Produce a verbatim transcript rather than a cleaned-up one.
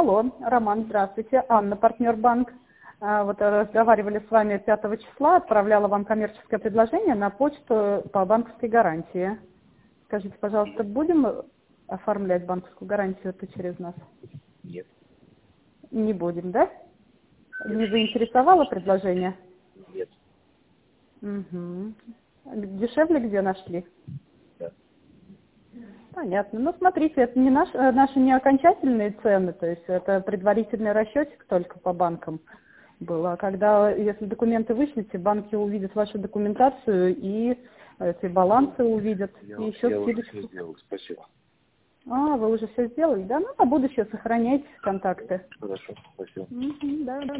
Алло, Роман, здравствуйте. Анна, партнер банк. А, Вот э, разговаривали с вами пятого числа, отправляла вам коммерческое предложение на почту по банковской гарантии. Скажите, пожалуйста, будем оформлять банковскую гарантию это через нас? Нет. Не будем, да? Не заинтересовало предложение? Нет. Угу. Дешевле где нашли? Да. Понятно. Ну, смотрите, это не наш, э, наши не окончательные цены, то есть это предварительный расчетик только по банкам был. А когда, если документы вышлите, банки увидят вашу документацию и эти балансы увидят. Я, И еще я уже скидочку. все сделал. Спасибо. А, вы уже все сделали, да? Ну, на будущее сохраняйте контакты. Хорошо. Спасибо. Мгм, да, да.